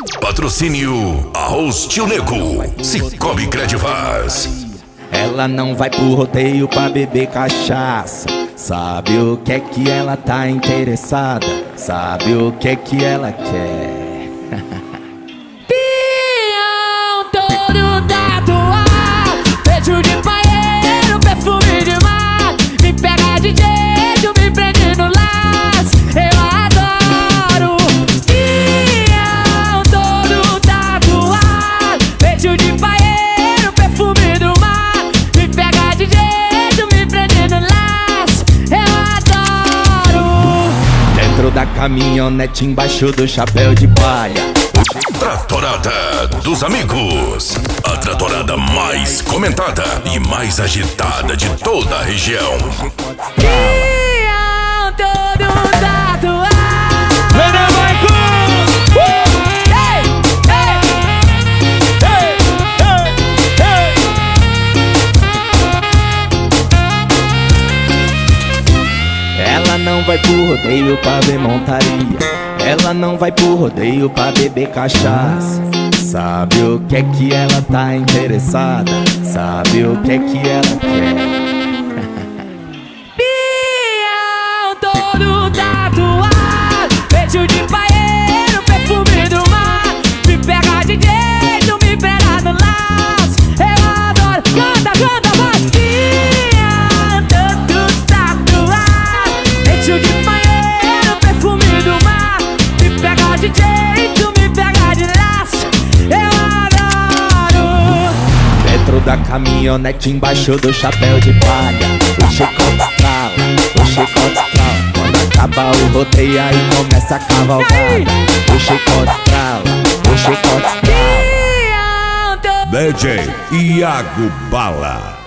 Patrocínio Arroz Tio Nego, Cicobi Credivaz. Ela não vai pro rodeio pra beber cachaça. Sabe o que é que ela tá interessada? Sabe o que é que ela quer? Pião todo tatuado, peito de paeiro, perfume de mar. Me pega de jeito, me prende no laço, eu adoro. Pião todo tatuado, peito de paeiro, perfume do mar. Me pega de jeito, me prende no laço, eu adoro. Dentro da caminhonete, embaixo do chapéu de palha. Tratorada dos amigos. A tratorada mais comentada e mais agitada de toda a região. Pião todo tatuado. Ela não vai pro rodeio pra ver montaria. Ela não vai pro rodeio pra beber cachaça. Sabe o que é que ela tá interessada? Sabe o que é que ela quer? Pião todo tatuado, peito de paeiro, perfume do mar. Me pega de jeito, me pega no laço, eu adoro. Canta, canta, vai. Pião todo tatuado, peito de paeiro, perfume do mar. Me pega de jeito, me pega de laço, eu adoro. Dentro da caminhonete, embaixo do chapéu de palha. O chicote estrala, o chicote estrala. Quando acaba o rodeio, aí começa a cavalgada. O chicote estrala, o chicote estrala. DJ Iago Bala.